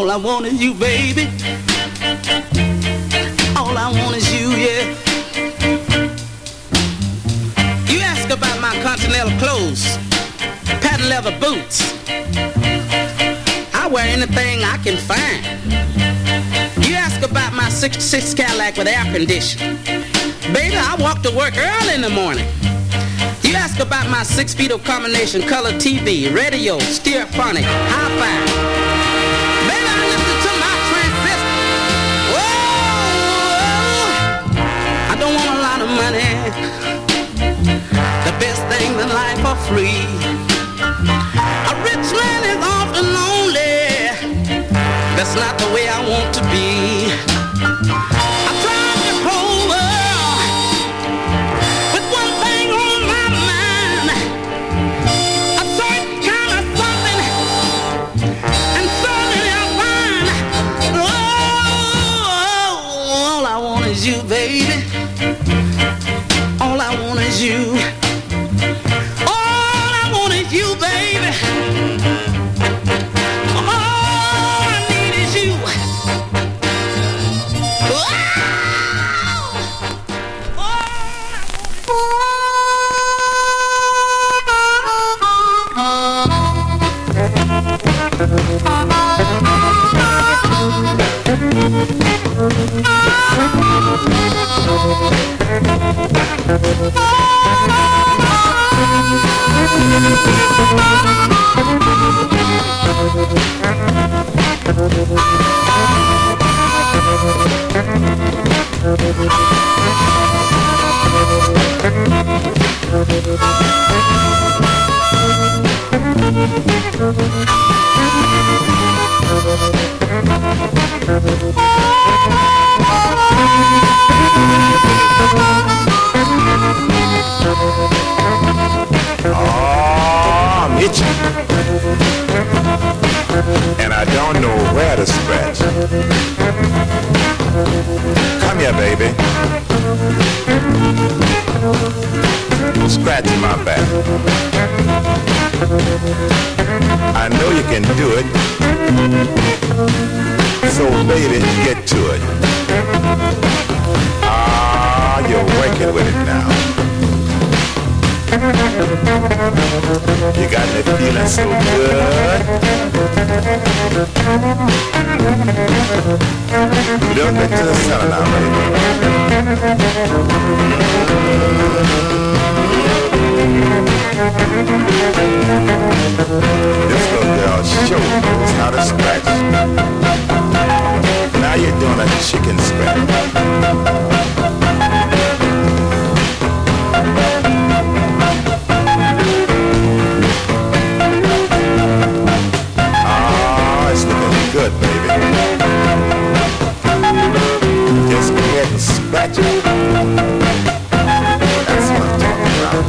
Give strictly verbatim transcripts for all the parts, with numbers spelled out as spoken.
All I want is you, baby. All I want is you, yeah. You ask about my continental clothes, patent leather boots. I wear anything I can find. You ask about my sixty-six Cadillac with air conditioning. Baby, I walk to work early in the morning. You ask about my six feet of combination color T V, radio, stereophonic, hi-fi. Baby, I listen to my transistor. Whoa, I don't want a lot of money. The best things in life are free. A rich man is often lonely. That's not the way I want to be. I tried this whole world with one thing on my mind, a certain kind of something, and suddenly I find, oh, all I want is you, baby. All I want is you. All I want is you, baby. Oh, I'm itching, and I don't know where to scratch. Come here, baby. Scratch my back. I know you can do it. So, baby, get to it. Ah, you're working with it now. You got me feeling so good. Look into the sun now, baby. This little girl sure knows how to scratch. Now you're doing a chicken scratch. Good, baby. Just go ahead and scratch it. That's what I'm talking about.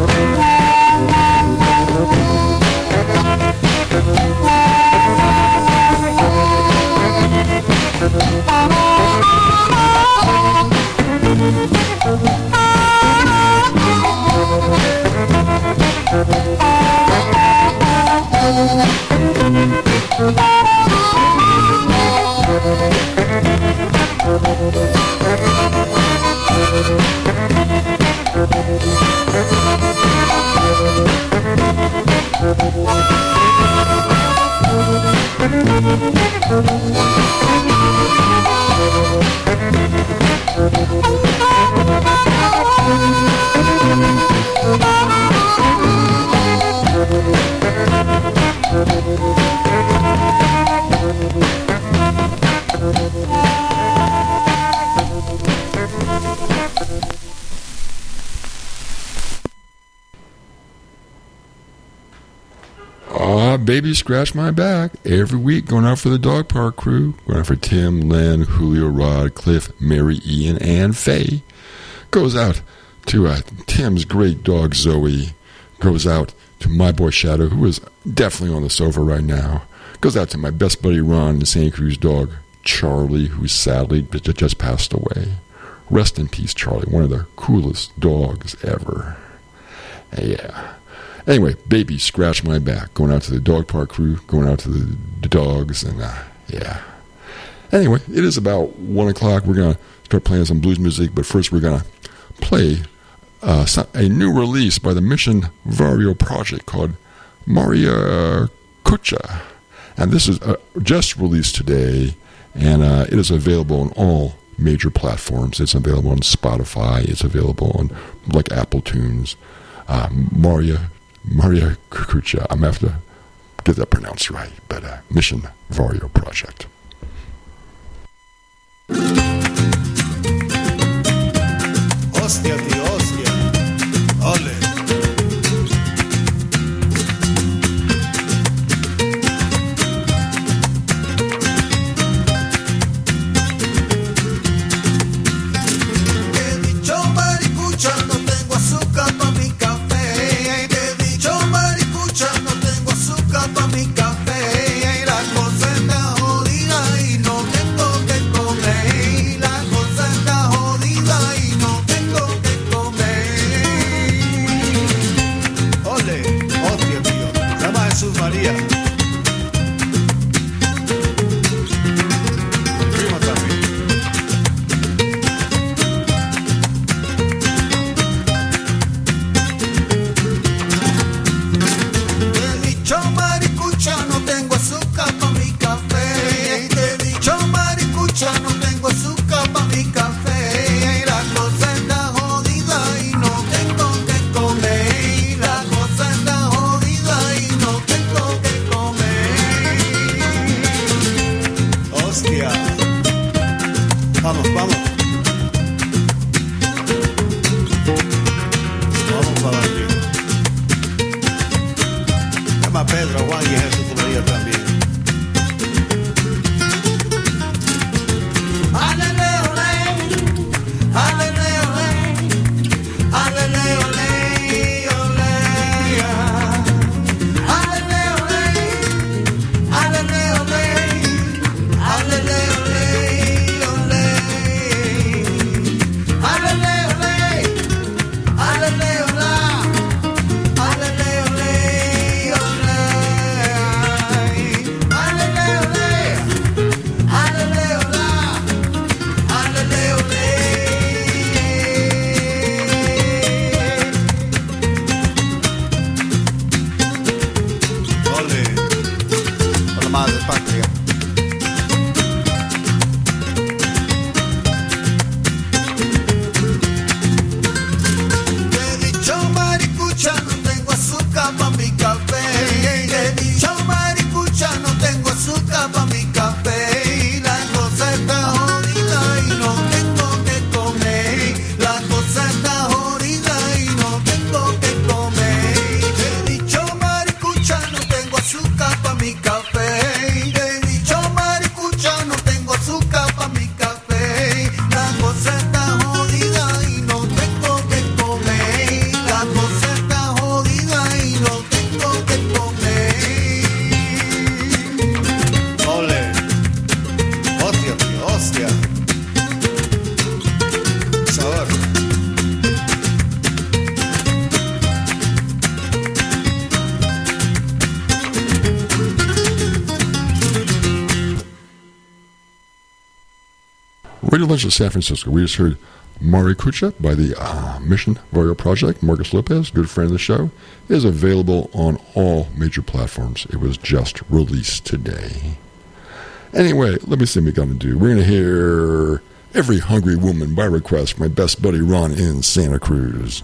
Baby Scratch My Back every week, going out for the Dog Park crew, going out for Tim, Len, Julio, Rod, Cliff, Mary, Ian, and Faye. Goes out to uh, Tim's great dog Zoe. Goes out to my boy Shadow, who is definitely on the sofa right now. Goes out to my best buddy Ron and Santa Cruz dog Charlie, who sadly just passed away. Rest in peace, Charlie, one of the coolest dogs ever. Yeah. Anyway, Baby Scratch My Back, going out to the Dog Park crew, going out to the, the dogs, and uh, yeah, Anyway, it is about one o'clock. We're going to start playing some blues music, but first we're going to play uh, a new release by the Mission Vario Project called Maria Kucha. And this is uh, just released today, and uh, it is available on all major platforms. It's available on Spotify. It's available on like Apple Tunes. Uh, Maria Maria Kucha. I'm going to have to get that pronounced right, but uh, Mission Vario Project. Hostia, tío, hostia. Ole. Radio Lunch of San Francisco. We just heard Maria Kucha by the uh, Mission Vario Project. Marcus Lopez, good friend of the show, is available on all major platforms. It was just released today. Anyway, let me see what we're going to do. We're going to hear Every Hungry Woman by request from my best buddy Ron in Santa Cruz.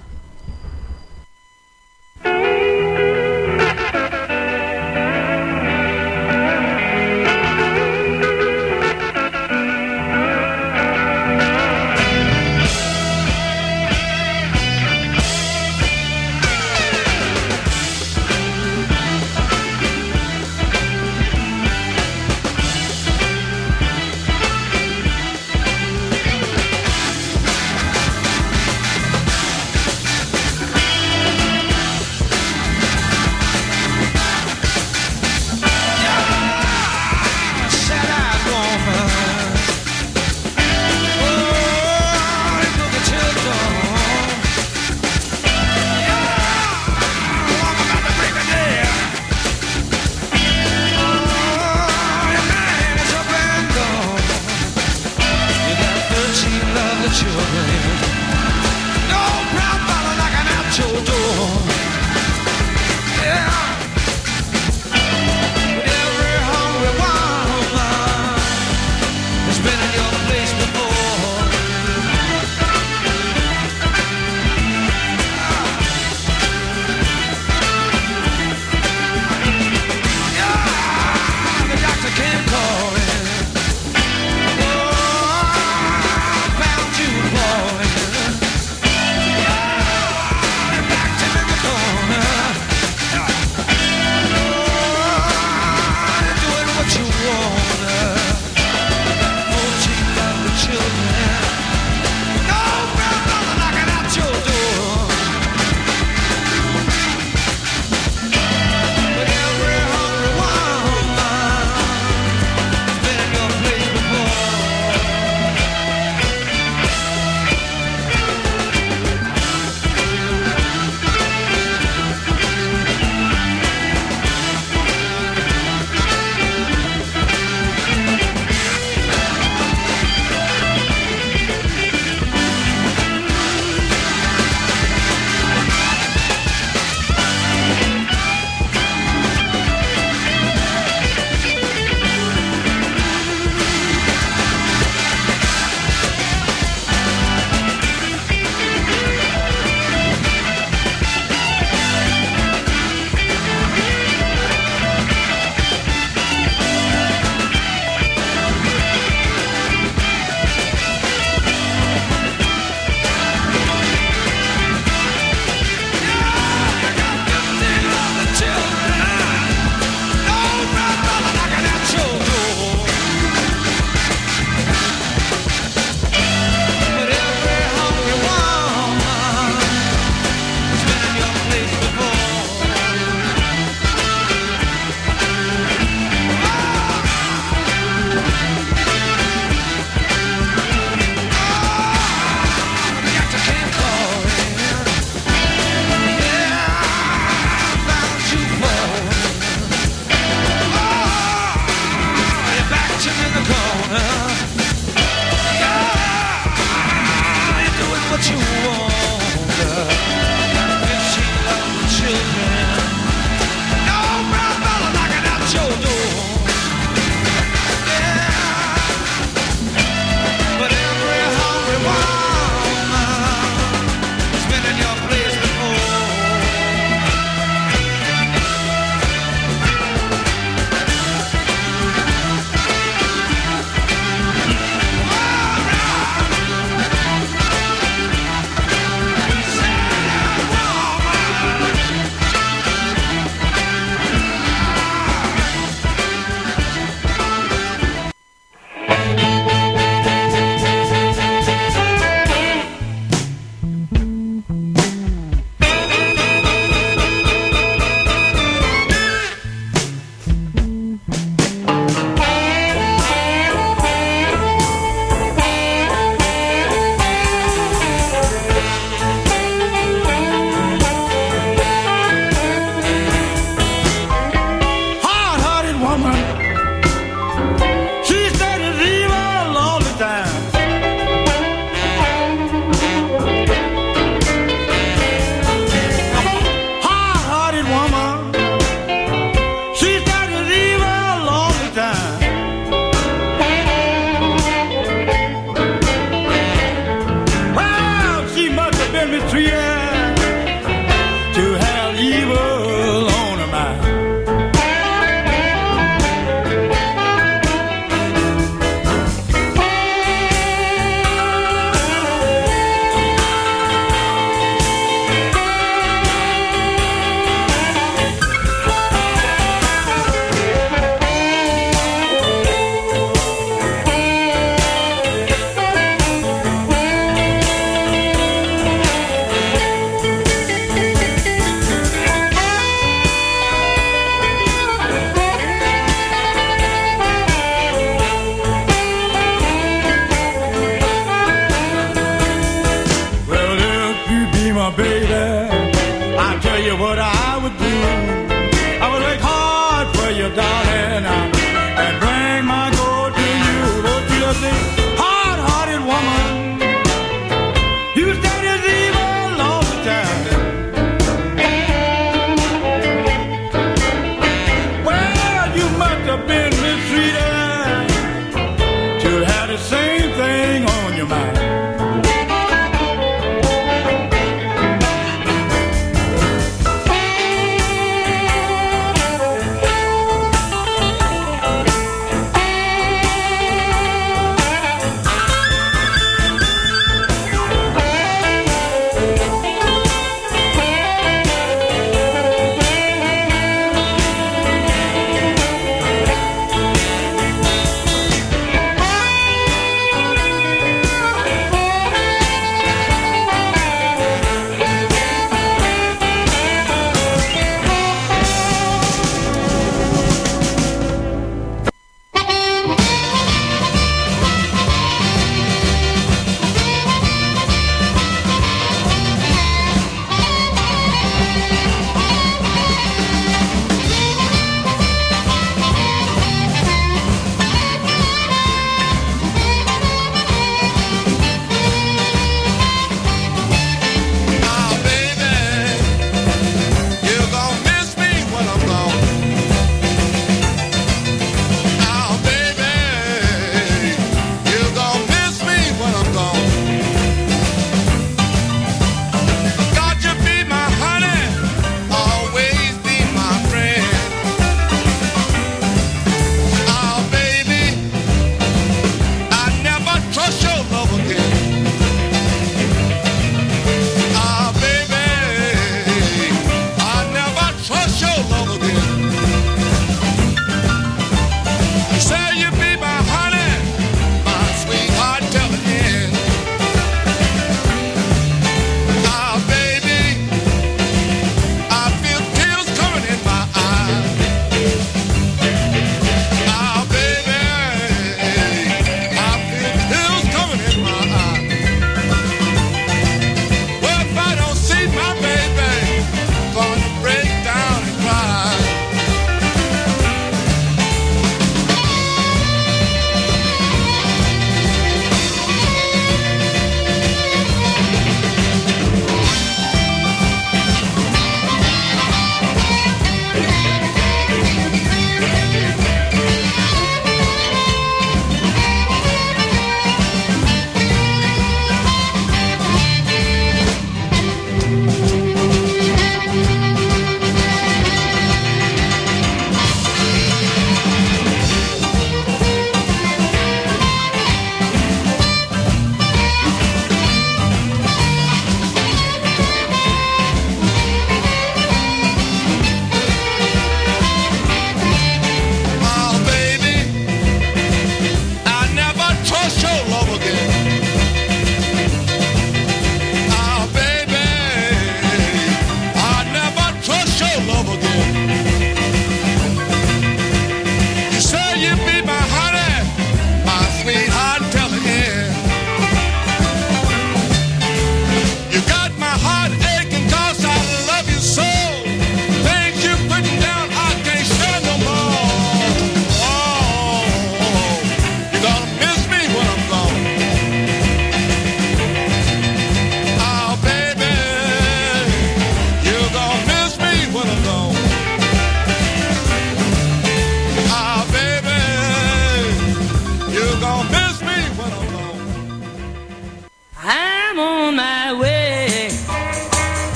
evil on her mind.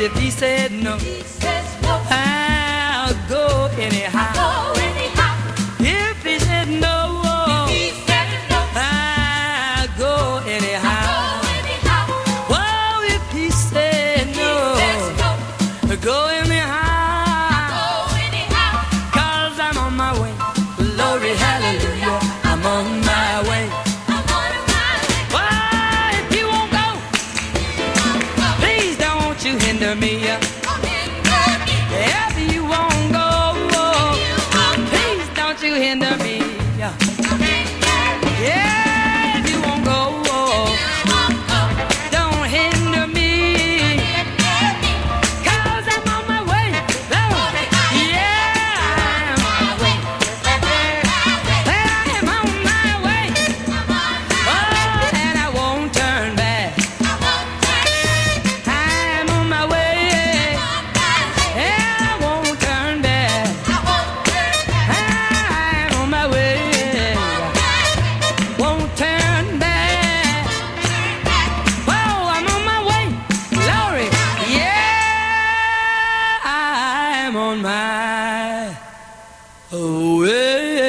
if he said no, I'll go anyhow. If he said no, I'll go anyhow. Whoa, if he said no, go anyhow. Cause I'm on my way. Glory, hallelujah, I'm on my way. Whoa, if you won't go, please don't you hinder me. If you won't go, please don't you hinder me. Yeah, if you won't go, don't hinder me. Cause I'm on my way. Yeah, I'm on my way. I'm on my way. Oh, and I won't turn back. I'm on my way. Yeah, I won't turn back. I'm on my way. Won't turn back. Whoa, I'm on my way. Glory. Yeah, I'm on my way.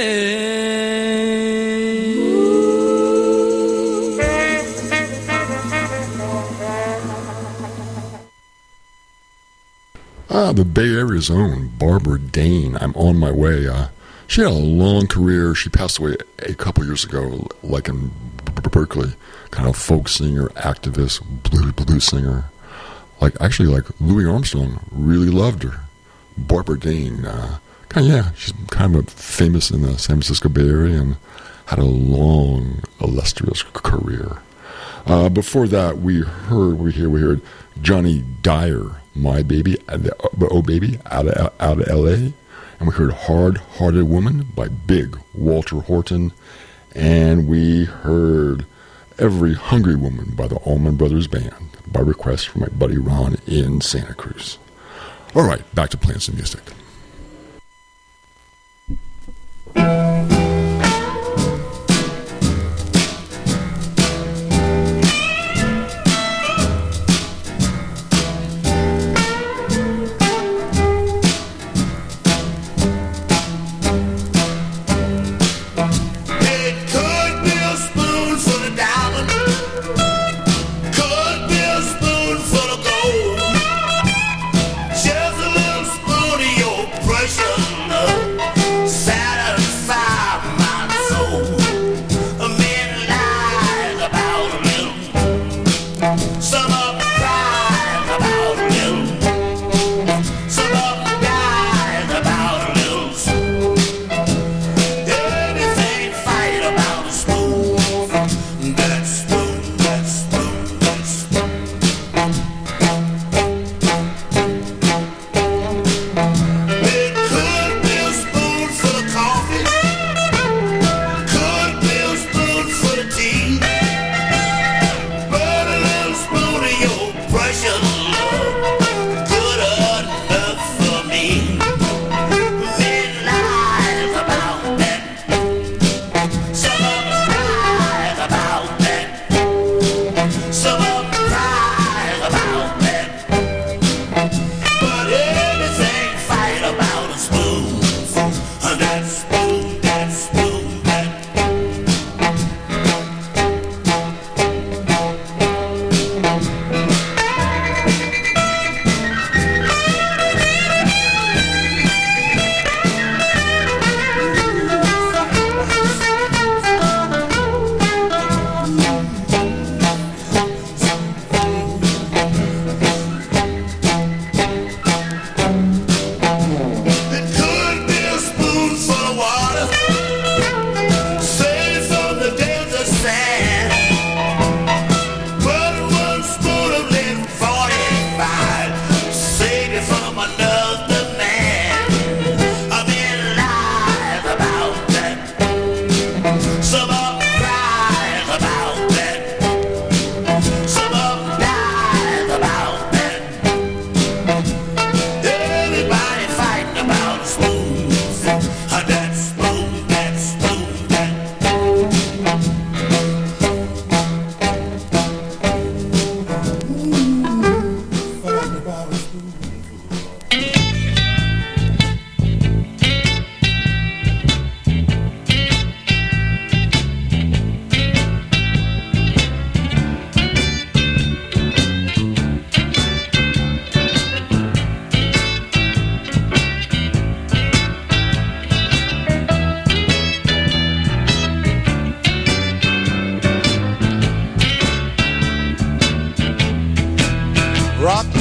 Ah, the Bay Area's own Barbara Dane. I'm on my way. Uh, she had a long career. She passed away a couple years ago, like in Berkeley. Kind of folk singer, activist, blues blues singer. Like actually, like Louis Armstrong really loved her. Barbara Dane. Uh, kind of, yeah, she's kind of famous in the San Francisco Bay Area and had a long, illustrious career. Uh, before that, we heard we hear we heard Johnny Dyer, My Baby, Oh Baby, out of out of L A, and we heard Hard Hearted Woman by Big Walter Horton, and we heard Every Hungry Woman by the Allman Brothers Band by request from my buddy Ron in Santa Cruz. All right, back to playing some music. It could be a spoonful of diamond, could be a spoonful of gold, just a little spoon of yours.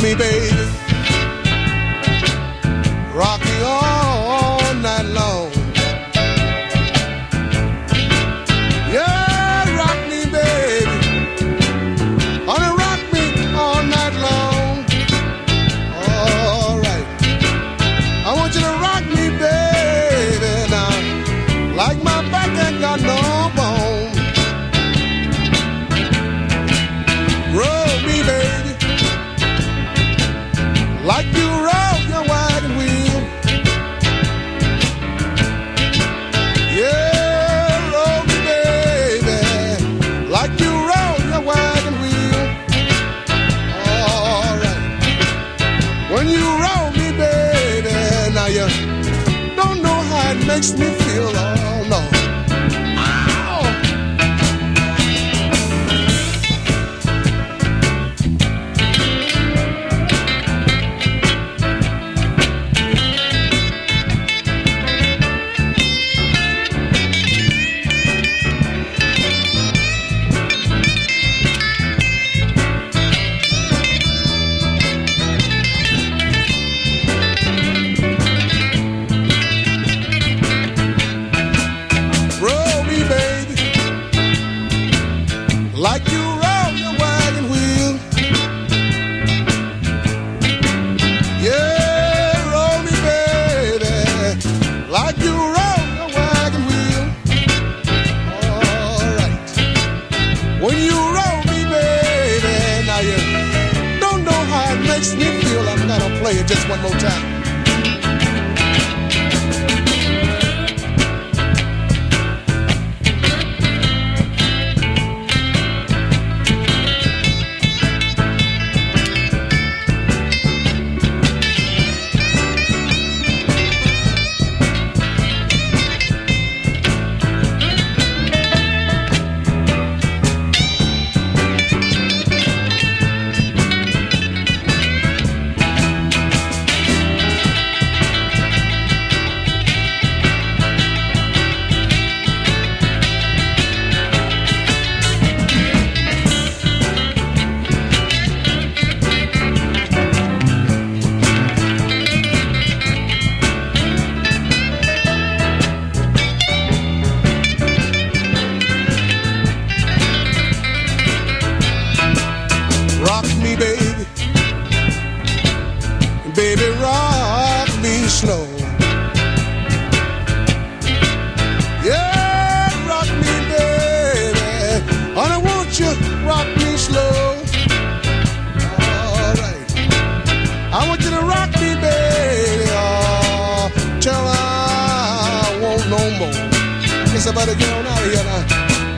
me, baby. Rock me all night long. Yeah, rock me, baby. Honey, rock me all night long. All right. I want you to rock me, baby, now. Like my back ain't got no bone. Roll me, baby. Like you roll your wagon wheel. Yeah, roll me, baby. Like you roll your wagon wheel. All right. When you roll me, baby, now you don't know how it makes me feel. Oh, no. Like you roll your wagon wheel. Yeah, roll me, baby. Like you roll your wagon wheel. All right. When you roll me, baby, now you don't know how it makes me feel. I'm gonna play it just one more time. Baby, rock me slow. Yeah, rock me, baby. Honey, won't you rock me slow? All right. I want you to rock me, baby, oh, till I won't no more. Guess I better get on out of here now.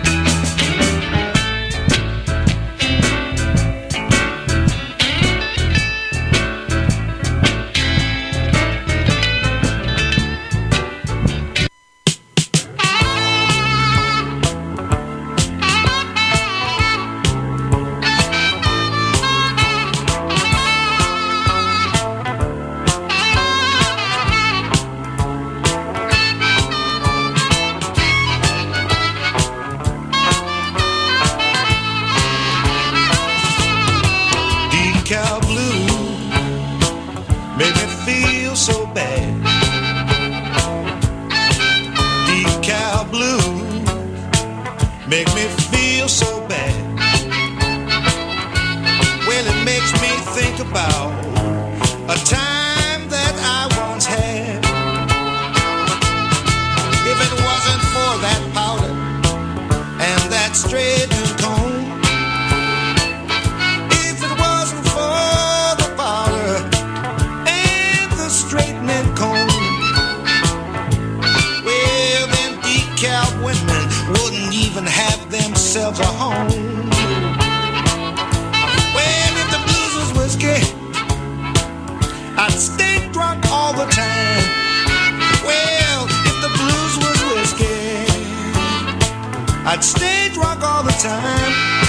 I'd stay drunk all the time.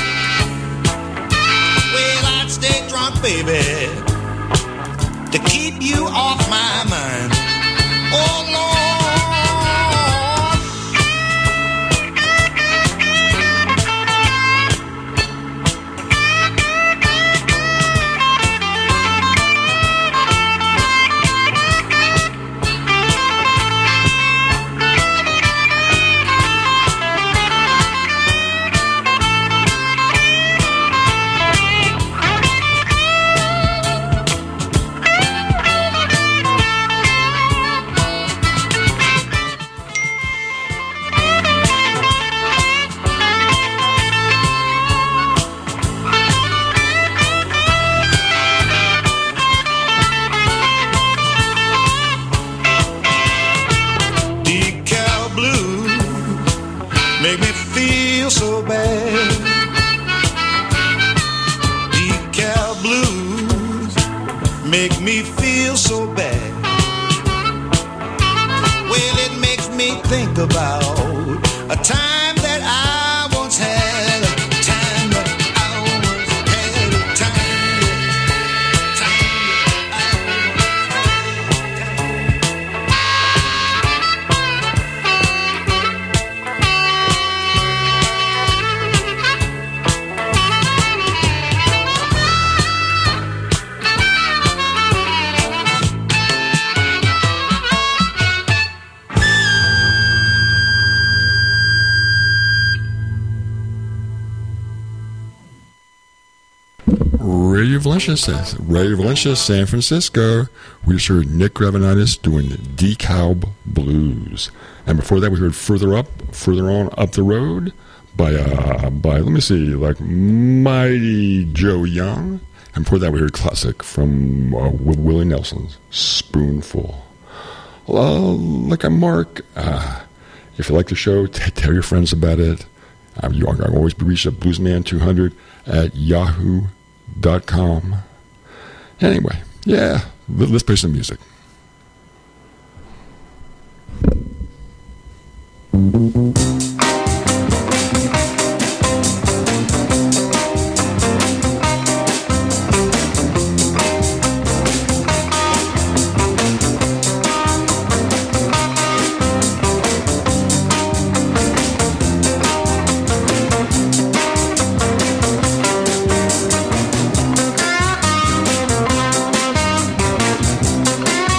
Well, I'd stay drunk, baby, to keep you off my mind. Oh, Lord. make me feel so bad. Well, it makes me think about a time that I once had, a time that I once had, a time, time that Radio Valencia says, Radio Valencia, San Francisco. We just heard Nick Gravenitis doing DeKalb Blues. And before that, we heard Further Up, Further On Up the Road by, uh, by let me see, like Mighty Joe Young. And before that, we heard Classic from uh, with Willie Nelson's Spoonful. Uh, like a Mark, uh, if you like the show, t- tell your friends about it. Um, you can always be reached at bluesman two hundred at yahoo dot com. Anyway, yeah, let's play some music. Thank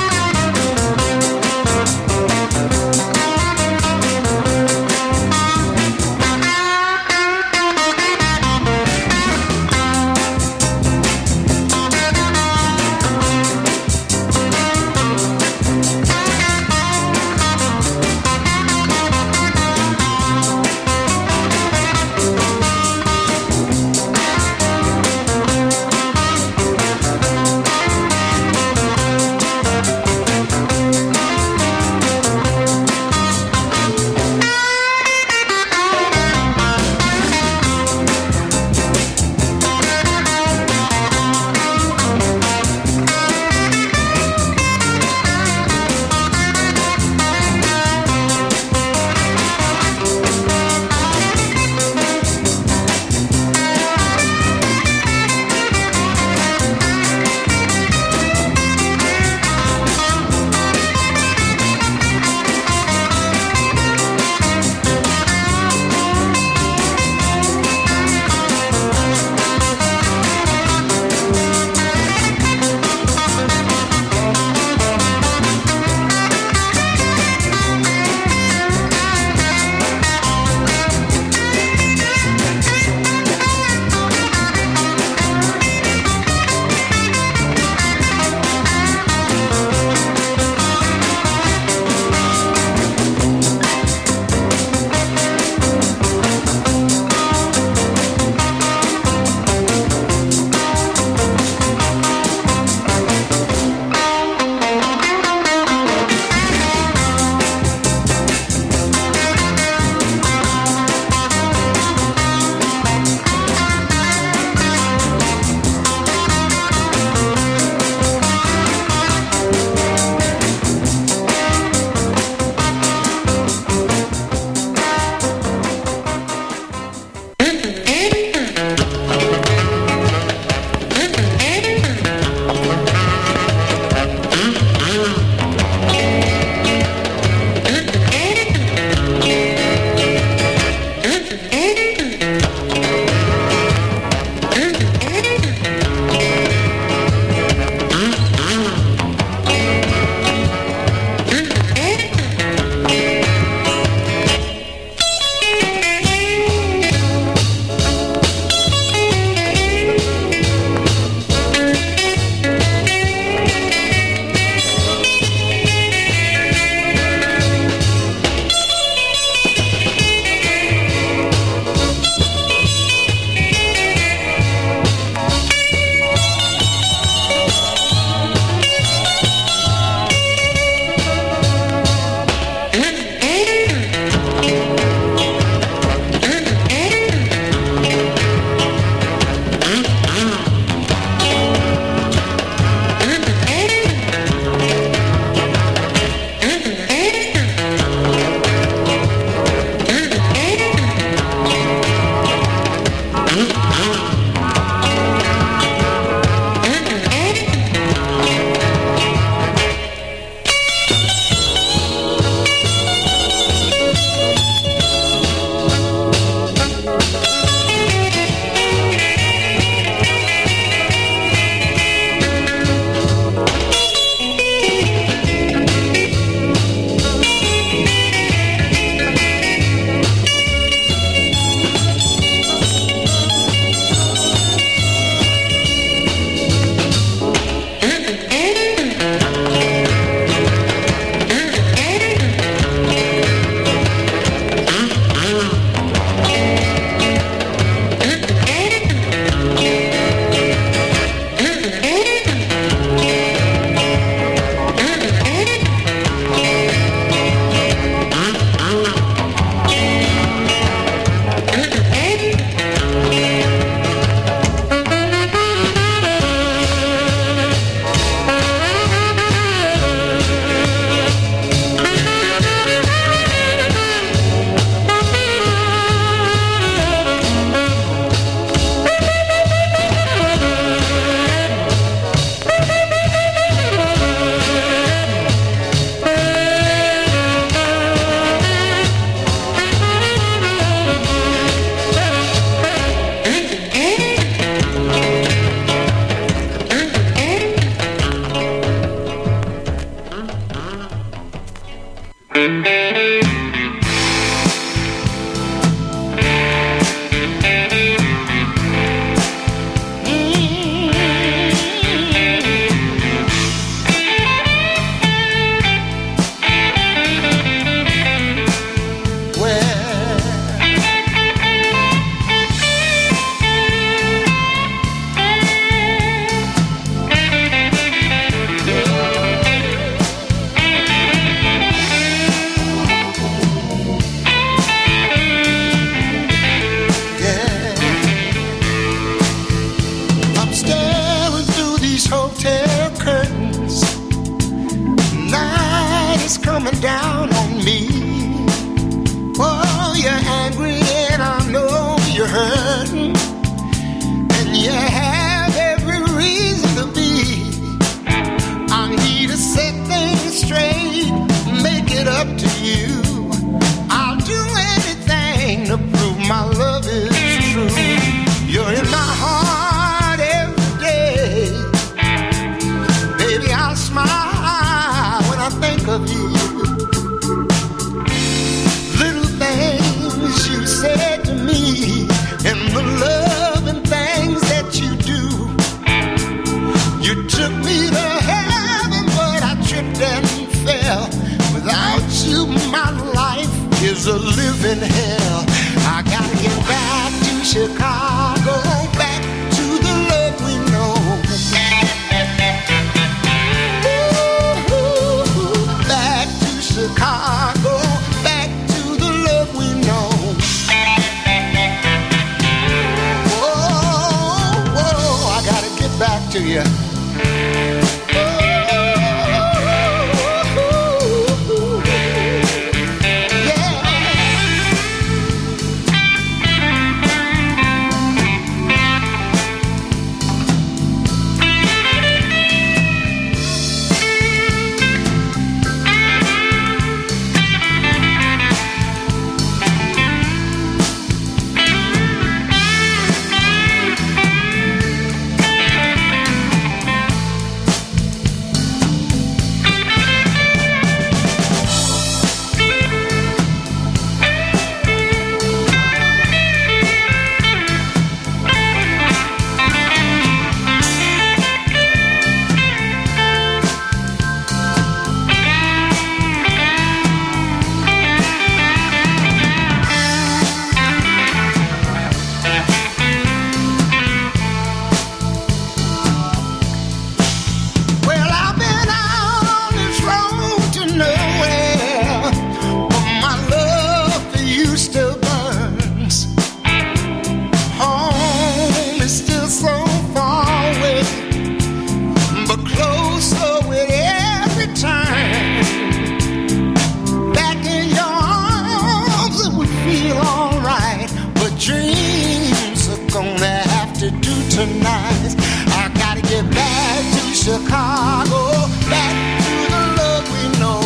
to do tonight. I gotta get back to Chicago, back to the love we know.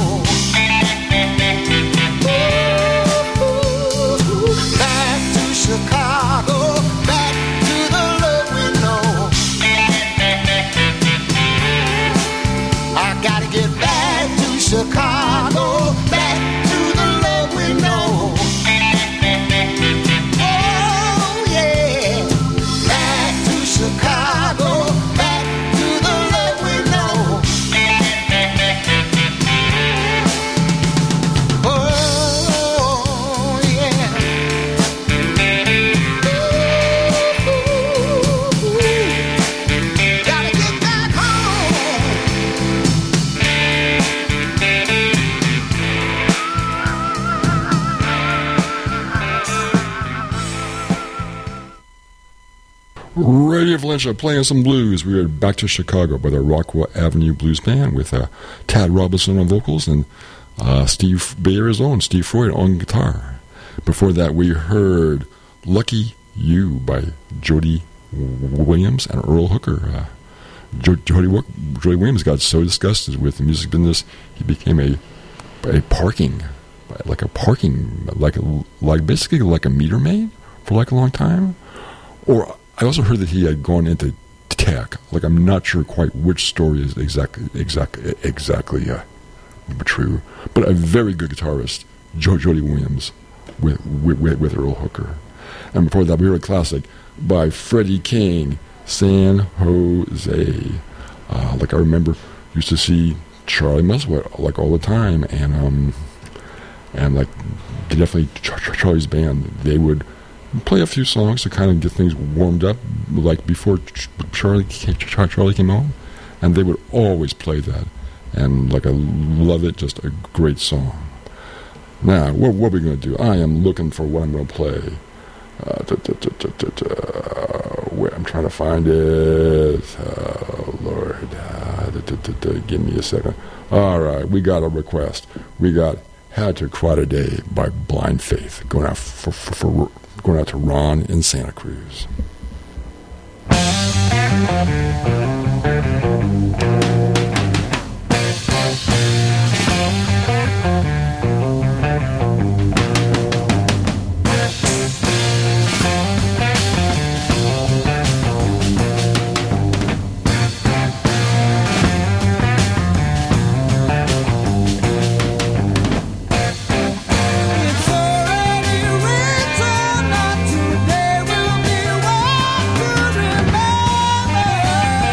Ooh, back to Chicago, back to the love we know. I gotta get back to Chicago, back to the love we know. Chicago, back to the love we know. Oh, yeah. Ooh, gotta get back home. Radio Valencia playing some blues. We are back to Chicago by the Rockwell Avenue Blues Band with uh, Tad Robinson on vocals and uh, Steve Bay Area's own Steve Freud on guitar. Before that, we heard Lucky You by Jody Williams and Earl Hooker. Uh, Jody, Jody Williams got so disgusted with the music business, he became a a parking, like a parking, like a, like basically like a meter maid for like a long time. Or I also heard that he had gone into tech. Like, I'm not sure quite which story is exactly exactly exactly uh, true, but a very good guitarist, Joe Jody Williams, with, with with Earl Hooker. And before that, we heard a classic by Freddie King, San Jose. Uh, like I remember, used to see Charlie Musselwhite like all the time, and um, and like definitely Charlie's band. They would play a few songs to kind of get things warmed up, like before Charlie Charlie came home, and they would always play that, and like I love it, just a great song. Now, what, what are we going to do? I am looking for what I'm going to play. Uh, da, da, da, da, da, da, where I'm trying to find it. Oh, Lord. Uh, da, da, da, da, give me a second. All right, we got a request. We got Had to Cry Today by Blind Faith, going out for, for, for going out to Ron in Santa Cruz. Today will be one to remember.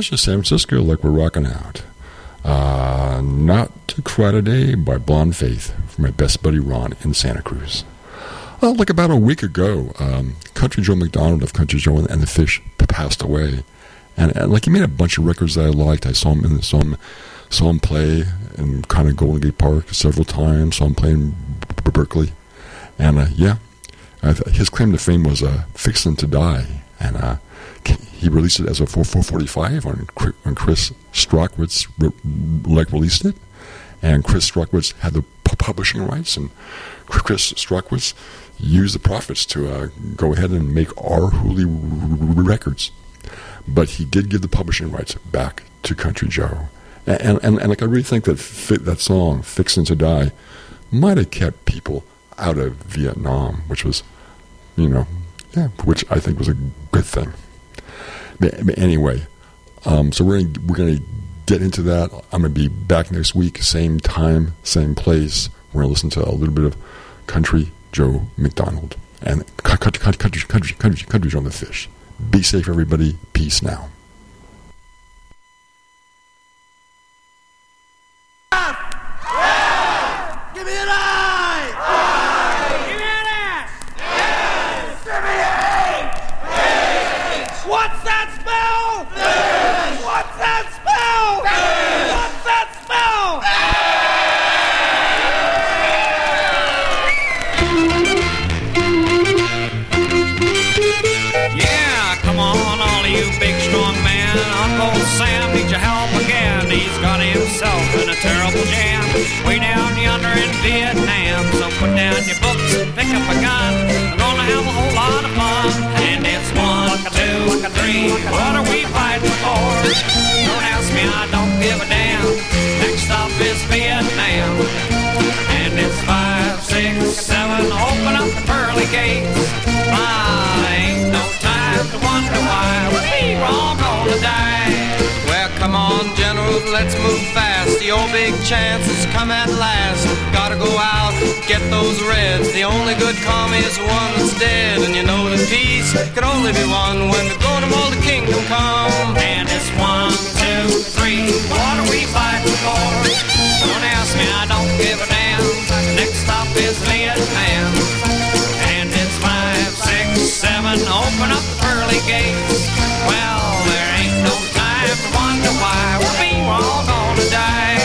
This is San Francisco, like we're rocking out. Uh, Not to Cry Today by Blonde Faith from my best buddy Ron in Santa Cruz. Well, like about a week ago, um, Country Joe McDonald of Country Joe and the Fish passed away. And, and like he made a bunch of records that I liked. I saw him in saw him, saw him play in kind of Golden Gate Park several times. Saw him play in B- Berkeley. And uh, yeah, uh, his claim to fame was uh, Fixin' to Die. And uh, he released it as a four forty-five when, when Chris Strockwitz re- like released it. And Chris Strockwitz had the pu- publishing rights. And Chris Strockwitz used the profits to uh, go ahead and make our Hooli records. But he did give the publishing rights back to Country Joe. And, and, and, and like, I really think that fi- that song, Fixin' to Die, might have kept people out of Vietnam, which was, you know, yeah, which I think was a good thing. But, but anyway, um, so we're gonna, we're going to get into that. I'm going to be back next week, same time, same place. We're going to listen to a little bit of Country Joe McDonald and Country, country, country, country, country, country Joe and the Fish. Be safe, everybody. Peace now. Give me an eye! Eye! Give me an ass! Yes! Give me an H! H! What's that spell? Fish! What's that spell? Fish! What's that spell? Yeah, come on, all of you big strong men. Uncle Sam needs your help again. He's got himself in a terrible jam. Way down yonder in Vietnam. So put down your books and pick up a gun. We're gonna have a whole lot of fun. And it's one, a two, a three. What are we fighting for? Don't ask me, I don't give a damn. Next stop is Vietnam. And it's five, six, seven. Open up the pearly gates. Ah, ain't no time to wonder why we're all gonna die. Well, come on, General, let's move fast. The old big chance has come at last. Gotta go out, get those reds. The only good commie is the one that's dead. And you know that peace can only be won when we go to all the kingdom come. And it's one, two, three. What are we fighting for? Don't ask me, I don't give a damn. Next stop is Vietnam. And it's five, six, seven. Open up the pearly gates. Well, there ain't no time to wonder why we're all gonna die.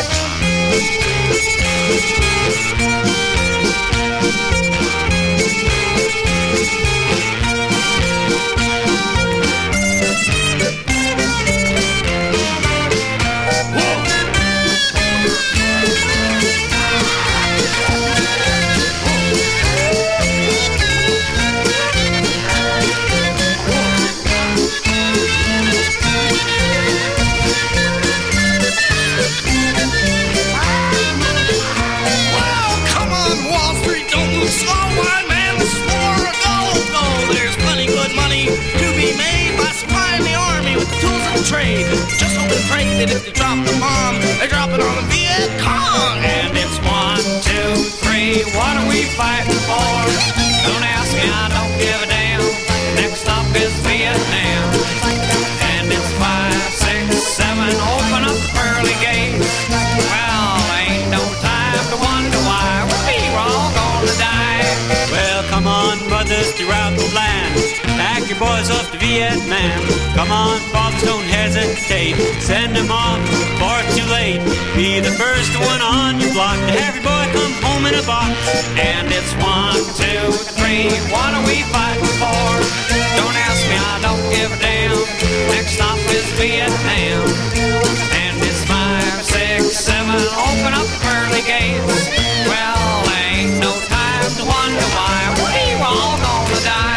Trade. Just hope and pray that if they drop the bomb, they drop it on the Viet Cong. And it's one, two, three. What are we fighting for? Don't ask me, I don't give a damn. Next stop is Vietnam. And it's five, six, seven. Open up the pearly gates. Well, ain't no time to wonder why we're all gonna die. Well, come on, brothers throughout the land. Pack your boys off to Vietnam. Come on, fathers, don't hesitate. Send them off before it's too late. Be the first one on your block to have your boy come home in a box. And it's one, two, three. What are we fighting for? Don't ask me, I don't give a damn. Next stop is Vietnam. And it's five, six, seven. Open up the pearly gates. Well, ain't no time to wonder why we're all gonna die.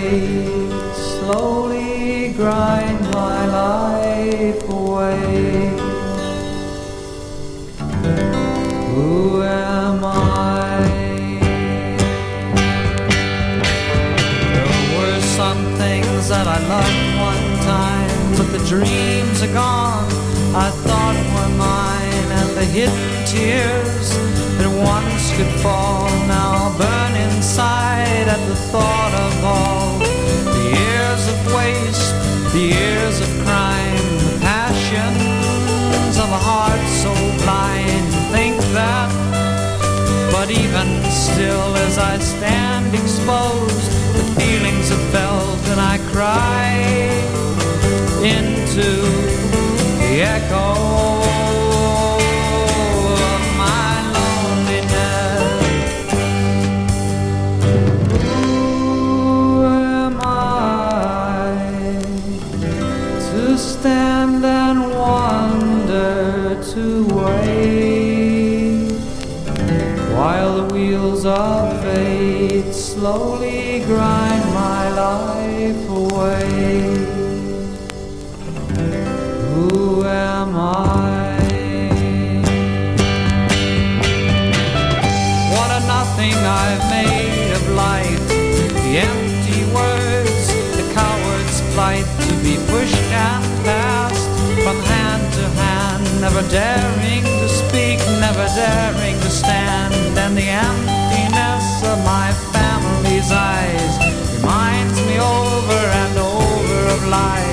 fate slowly grind my life away. Who am I? There were some things that I loved one time, but the dreams are gone I thought were mine, and the hidden tears that once could fall now burn inside at the thought of all the years of waste, the years of crime, the passions of a heart so blind. Think that, but even still as I stand exposed, the feelings are felt and I cry into the echo of my loneliness. Who am I to stand and wonder, to wait while the wheels of fate slowly grind my life away? Who am I? What a nothing I've made of life, the empty words, the coward's plight, to be pushed and passed from hand to hand, never daring to speak, never daring to stand, and the emptiness of my family's eyes reminds me over and over of life.